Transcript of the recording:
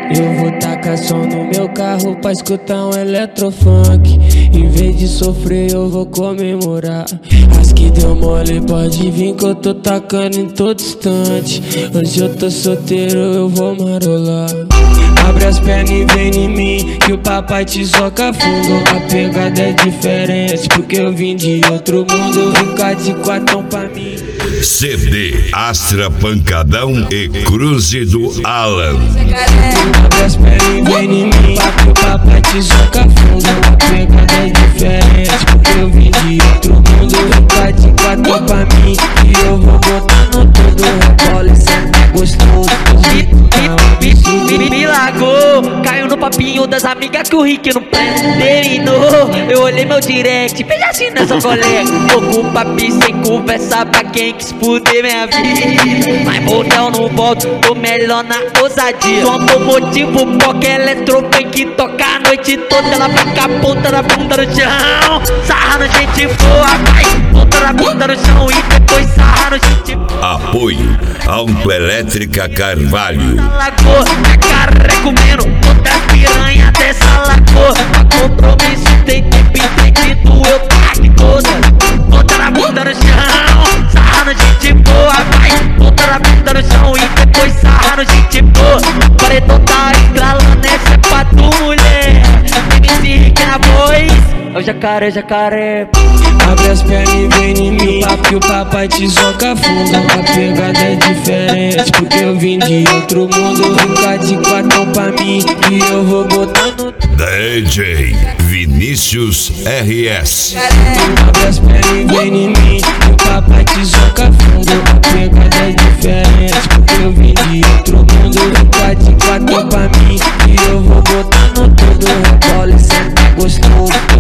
Eu vou tacar som no meu carro pra escutar um eletrofunk. Em vez de sofrer eu vou comemorar. As que deu mole pode vir que eu tô tacando em todo instante. Hoje eu tô solteiro, eu vou marolar. Abre as pernas e vem em mim, que o papai te soca fundo. A pegada é diferente, porque eu vim de outro mundo. Ficar de quatão pra mim. CD Astra Pancadão e Cruze do Alan. Abre as pernas e vem em mim, que o papai te soca fundo. A pegada é diferente, porque eu vim de outro mundo. Ficar de quatão pra mim, e eu vou botando tudo. Rebola e senta gostoso. Me largou, caiu no papinho das amigas que o Rick não terminou. Eu olhei meu direct, veja assim nessa colega. Tô com o papi sem conversa pra quem quis fuder minha vida. Mas motel não volto, tô melhor na ousadia. Sou automotivo, porque eletrofunk toca a noite toda. Ela fica a ponta da bunda no chão, sarra no gente boa, vai. Ponta da bunda no chão e depois sarra no gente boa. Apoio Autoelétrica Carvalho. Lagoa, a cara comendo toda a piranha dessa lagoa. A compromisso tem tempo entendido, eu taco toda. Ponta na bunda no chão, sarra no gente boa, vai. Ponta na bunda no chão e depois sarra no gente boa. Paredão tá estralando, essa é pra tu, mulher. MC Rick na voz, é o jacaré, jacaré. Abre as pernas e vem em mim, que o papai te soca fundo. A pegada é diferente, porque eu vim de outro mundo. Ficar de quatão pra mim, e eu vou botando DJ Vinícius RS. Abre as pernas e vem em mim, que o papai te soca fundo. A pegada é diferente, porque eu vim de outro mundo. Ficar de quatão pra mim, e eu vou botando tudo. Rebola e senta gostoso.